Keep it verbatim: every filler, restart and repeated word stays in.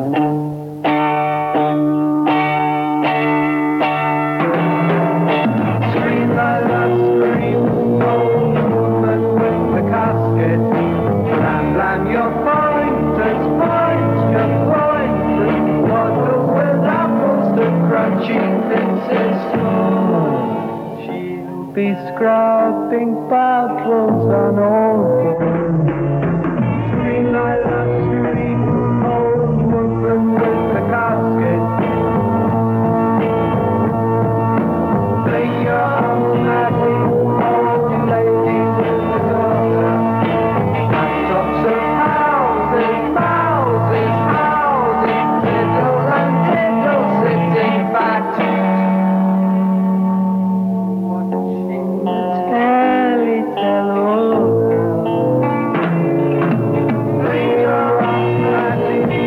Scream, la la, scream, old woman with the casket. Blam, blam, your pointers, point your pointers. Water with apples, the crunchy bits slow. She'll be scrubbing bubbles on all boys.